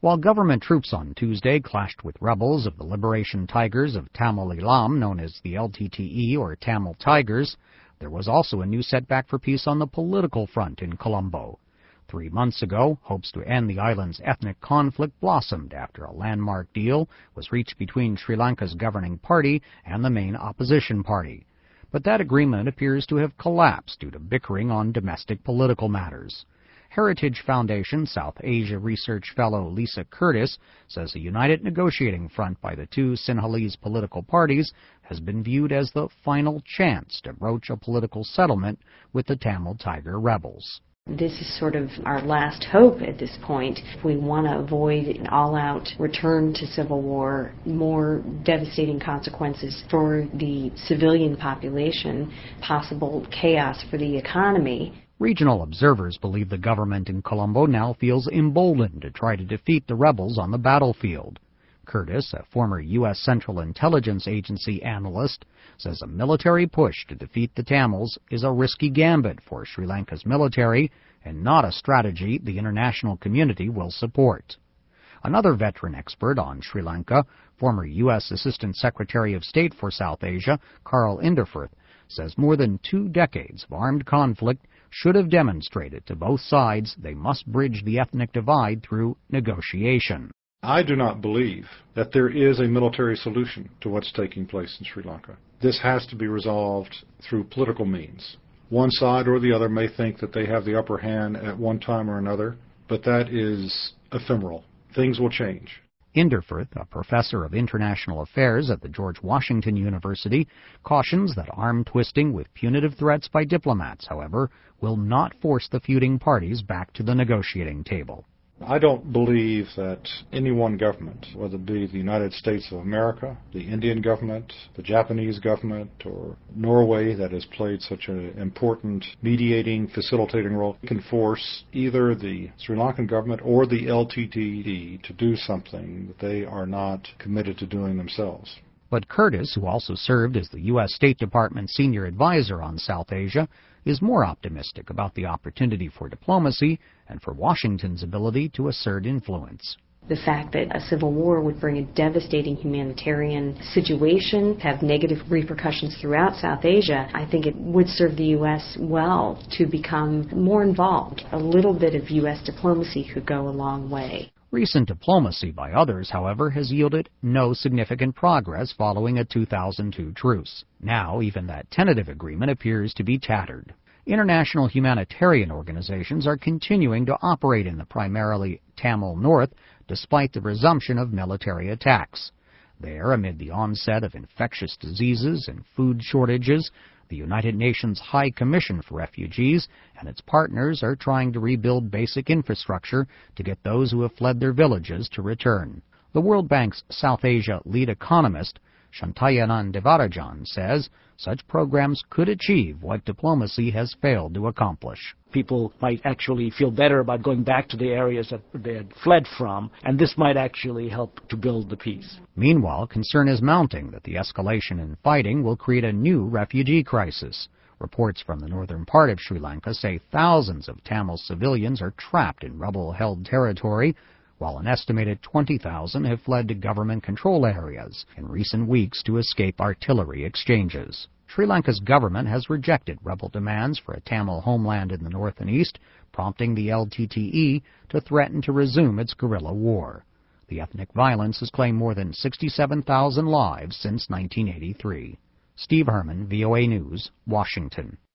While government troops on Tuesday clashed with rebels of the Liberation Tigers of Tamil Eelam, known as the LTTE or Tamil Tigers, there was also a new setback for peace on the political front in Colombo. 3 months ago, hopes to end the island's ethnic conflict blossomed after a landmark deal was reached between Sri Lanka's governing party and the main opposition party. But that agreement appears to have collapsed due to bickering on domestic political matters. Heritage Foundation South Asia Research Fellow Lisa Curtis says a united negotiating front by the two Sinhalese political parties has been viewed as the final chance to broach a political settlement with the Tamil Tiger rebels. This is sort of our last hope at this point. If we want to avoid an all-out return to civil war, more devastating consequences for the civilian population, possible chaos for the economy. Regional observers believe the government in Colombo now feels emboldened to try to defeat the rebels on the battlefield. Curtis, a former U.S. Central Intelligence Agency analyst, says a military push to defeat the Tamils is a risky gambit for Sri Lanka's military and not a strategy the international community will support. Another veteran expert on Sri Lanka, former U.S. Assistant Secretary of State for South Asia, Carl Inderfurth, says more than 2 decades of armed conflict should have demonstrated to both sides they must bridge the ethnic divide through negotiation. I do not believe that there is a military solution to what's taking place in Sri Lanka. This has to be resolved through political means. One side or the other may think that they have the upper hand at one time or another, but that is ephemeral. Things will change. Inderfurth, a professor of international affairs at the George Washington University, cautions that arm twisting with punitive threats by diplomats, however, will not force the feuding parties back to the negotiating table. I don't believe that any one government, whether it be the United States of America, the Indian government, the Japanese government, or Norway that has played such an important mediating, facilitating role, can force either the Sri Lankan government or the LTTE to do something that they are not committed to doing themselves. But Curtis, who also served as the U.S. State Department senior advisor on South Asia, is more optimistic about the opportunity for diplomacy and for Washington's ability to assert influence. The fact that a civil war would bring a devastating humanitarian situation, have negative repercussions throughout South Asia, I think it would serve the U.S. well to become more involved. A little bit of U.S. diplomacy could go a long way. Recent diplomacy by others, however, has yielded no significant progress following a 2002 truce. Now, even that tentative agreement appears to be tattered. International humanitarian organizations are continuing to operate in the primarily Tamil North despite the resumption of military attacks. There, amid the onset of infectious diseases and food shortages, the United Nations High Commission for Refugees and its partners are trying to rebuild basic infrastructure to get those who have fled their villages to return. The World Bank's South Asia lead economist, Shantayanan Devarajan, says such programs could achieve what diplomacy has failed to accomplish. People might actually feel better about going back to the areas that they had fled from, and this might actually help to build the peace. Meanwhile, concern is mounting that the escalation in fighting will create a new refugee crisis. Reports from the northern part of Sri Lanka say thousands of Tamil civilians are trapped in rebel-held territory, while an estimated 20,000 have fled to government-controlled areas in recent weeks to escape artillery exchanges. Sri Lanka's government has rejected rebel demands for a Tamil homeland in the north and east, prompting the LTTE to threaten to resume its guerrilla war. The ethnic violence has claimed more than 67,000 lives since 1983. Steve Herman, VOA News, Washington.